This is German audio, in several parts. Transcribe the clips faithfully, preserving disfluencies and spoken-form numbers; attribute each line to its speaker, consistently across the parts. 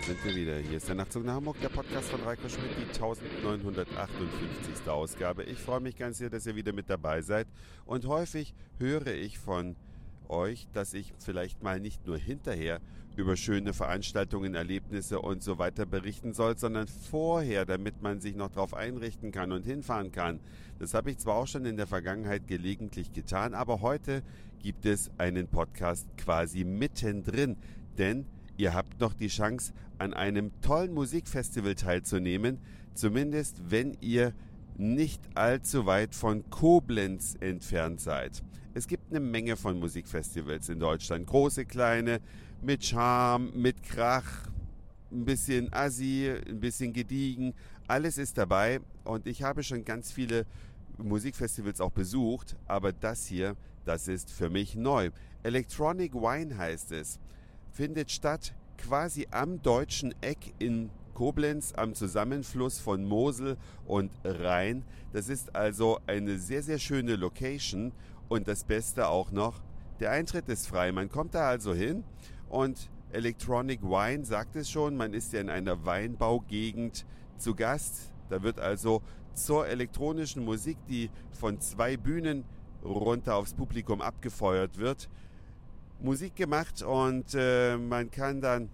Speaker 1: sind wir wieder. Hier ist der Nachtzug nach Hamburg, der Podcast von Reiko Schmidt, die neunzehnhundertachtundfünfzigste Ausgabe. Ich freue mich ganz sehr, dass ihr wieder mit dabei seid. Und häufig höre ich von euch, dass ich vielleicht mal nicht nur hinterher über schöne Veranstaltungen, Erlebnisse und so weiter berichten soll, sondern vorher, damit man sich noch darauf einrichten kann und hinfahren kann. Das habe ich zwar auch schon in der Vergangenheit gelegentlich getan, aber heute gibt es einen Podcast quasi mittendrin, denn ihr habt noch die Chance, an einem tollen Musikfestival teilzunehmen, zumindest wenn ihr nicht allzu weit von Koblenz entfernt seid. Es gibt eine Menge von Musikfestivals in Deutschland, große, kleine, mit Charme, mit Krach, ein bisschen Assi, ein bisschen gediegen, alles ist dabei und ich habe schon ganz viele Musikfestivals auch besucht, aber das hier, das ist für mich neu. Electronic Wine heißt es. Findet statt quasi am deutschen Eck in Koblenz, am Zusammenfluss von Mosel und Rhein. Das ist also eine sehr, sehr schöne Location und das Beste auch noch, der Eintritt ist frei. Man kommt da also hin und Electronic Wine sagt es schon, man ist ja in einer Weinbaugegend zu Gast. Da wird also zur elektronischen Musik, die von zwei Bühnen runter aufs Publikum abgefeuert wird, Musik gemacht und äh, man kann dann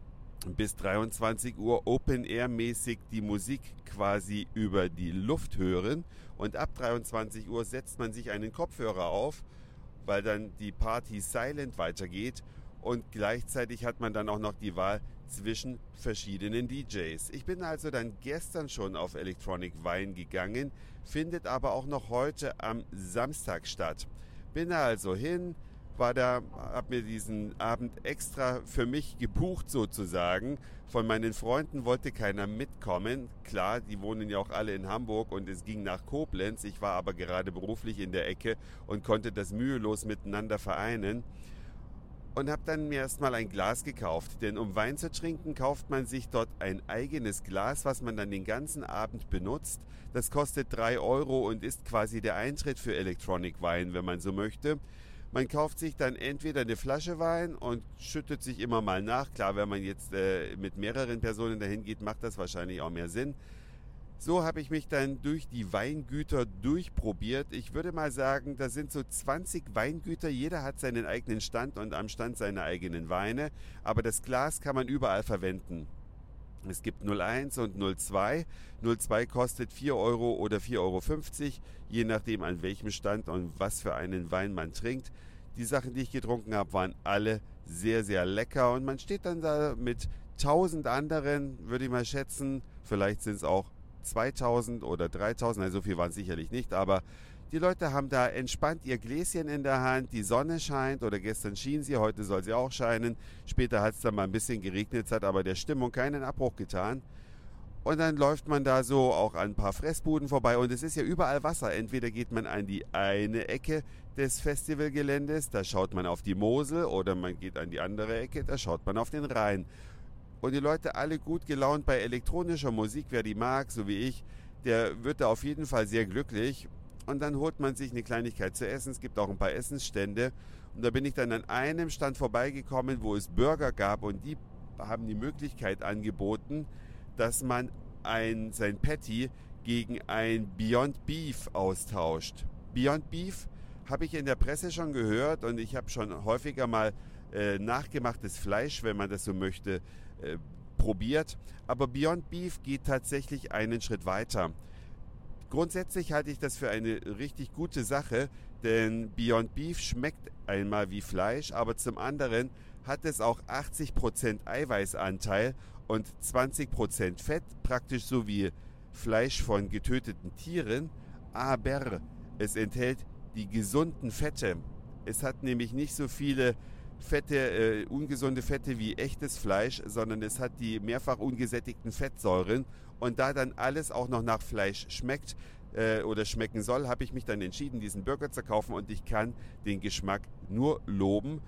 Speaker 1: bis dreiundzwanzig Uhr Open-Air-mäßig die Musik quasi über die Luft hören und ab dreiundzwanzig Uhr setzt man sich einen Kopfhörer auf, weil dann die Party silent weitergeht und gleichzeitig hat man dann auch noch die Wahl zwischen verschiedenen D Js. Ich bin also dann gestern schon auf Electronic Wine gegangen, findet aber auch noch heute am Samstag statt. Bin da also hin, war da, habe mir diesen Abend extra für mich gebucht sozusagen. Von meinen Freunden wollte keiner mitkommen. Klar, die wohnen ja auch alle in Hamburg und es ging nach Koblenz. Ich war aber gerade beruflich in der Ecke und konnte das mühelos miteinander vereinen. Und habe dann mir erstmal ein Glas gekauft. Denn um Wein zu trinken, kauft man sich dort ein eigenes Glas, was man dann den ganzen Abend benutzt. Das kostet drei Euro und ist quasi der Eintritt für Electronic Wine, wenn man so möchte. Man kauft sich dann entweder eine Flasche Wein und schüttet sich immer mal nach. Klar, wenn man jetzt äh, mit mehreren Personen dahin geht, macht das wahrscheinlich auch mehr Sinn. So habe ich mich dann durch die Weingüter durchprobiert. Ich würde mal sagen, da sind so zwanzig Weingüter. Jeder hat seinen eigenen Stand und am Stand seine eigenen Weine. Aber das Glas kann man überall verwenden. Es gibt null eins und null zwei. null zwei kostet vier Euro oder vier Euro fünfzig, je nachdem an welchem Stand und was für einen Wein man trinkt. Die Sachen, die ich getrunken habe, waren alle sehr, sehr lecker. Und man steht dann da mit tausend anderen, würde ich mal schätzen. Vielleicht sind es auch zweitausend oder dreitausend, also so viel waren es sicherlich nicht. Aber die Leute haben da entspannt ihr Gläschen in der Hand, die Sonne scheint oder gestern schien sie, heute soll sie auch scheinen. Später hat es dann mal ein bisschen geregnet, hat aber der Stimmung keinen Abbruch getan. Und dann läuft man da so auch an ein paar Fressbuden vorbei und es ist ja überall Wasser. Entweder geht man an die eine Ecke des Festivalgeländes, da schaut man auf die Mosel, oder man geht an die andere Ecke, da schaut man auf den Rhein. Und die Leute alle gut gelaunt bei elektronischer Musik, wer die mag, so wie ich, der wird da auf jeden Fall sehr glücklich. Und dann holt man sich eine Kleinigkeit zu essen. Es gibt auch ein paar Essensstände. Und da bin ich dann an einem Stand vorbeigekommen, wo es Burger gab. Und die haben die Möglichkeit angeboten, dass man ein, sein Patty gegen ein Beyond Beef austauscht. Beyond Beef habe ich in der Presse schon gehört. Und ich habe schon häufiger mal äh, nachgemachtes Fleisch, wenn man das so möchte, äh, probiert. Aber Beyond Beef geht tatsächlich einen Schritt weiter. Grundsätzlich halte ich das für eine richtig gute Sache, denn Beyond Beef schmeckt einmal wie Fleisch, aber zum anderen hat es auch achtzig Prozent Eiweißanteil und zwanzig Prozent Fett, praktisch so wie Fleisch von getöteten Tieren, aber es enthält die gesunden Fette. Es hat nämlich nicht so viele Fette, äh, ungesunde Fette wie echtes Fleisch, sondern es hat die mehrfach ungesättigten Fettsäuren. Und da dann alles auch noch nach Fleisch schmeckt äh, oder schmecken soll, habe ich mich dann entschieden, diesen Burger zu kaufen und ich kann den Geschmack nur loben.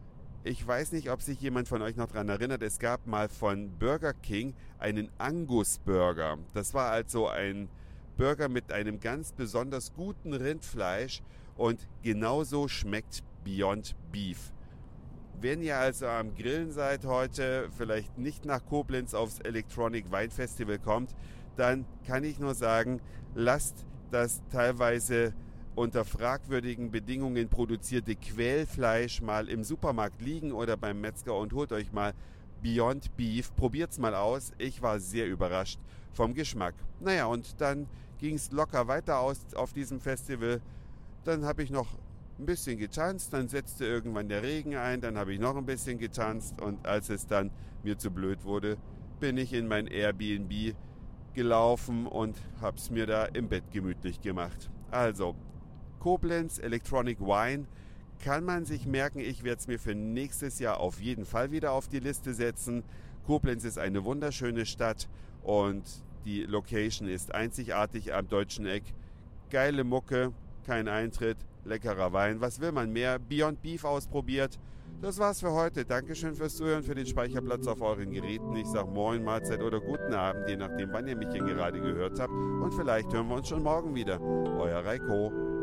Speaker 1: Ich weiß nicht, ob sich jemand von euch noch daran erinnert, es gab mal von Burger King einen Angus Burger. Das war also ein Burger mit einem ganz besonders guten Rindfleisch und genauso schmeckt Beyond Beef. Wenn ihr also am Grillen seid heute, vielleicht nicht nach Koblenz aufs Electronic Wine Festival kommt, dann kann ich nur sagen, lasst das teilweise unter fragwürdigen Bedingungen produzierte Quellfleisch mal im Supermarkt liegen oder beim Metzger und holt euch mal Beyond Beef. Probiert's mal aus. Ich war sehr überrascht vom Geschmack. Naja, und dann ging es locker weiter aus auf diesem Festival. Dann habe ich noch ein bisschen getanzt, dann setzte irgendwann der Regen ein, dann habe ich noch ein bisschen getanzt und als es dann mir zu blöd wurde, bin ich in mein Airbnb gelaufen und habe es mir da im Bett gemütlich gemacht. Also, Koblenz Electronic Wine kann man sich merken, ich werde es mir für nächstes Jahr auf jeden Fall wieder auf die Liste setzen. Koblenz ist eine wunderschöne Stadt und die Location ist einzigartig am Deutschen Eck. Geile Mucke, kein Eintritt, leckerer Wein. Was will man mehr? Beyond Beef ausprobiert. Das war's für heute. Dankeschön fürs Zuhören, für den Speicherplatz auf euren Geräten. Ich sag Moin, Mahlzeit oder guten Abend, je nachdem, wann ihr mich hier gerade gehört habt. Und vielleicht hören wir uns schon morgen wieder. Euer Reiko.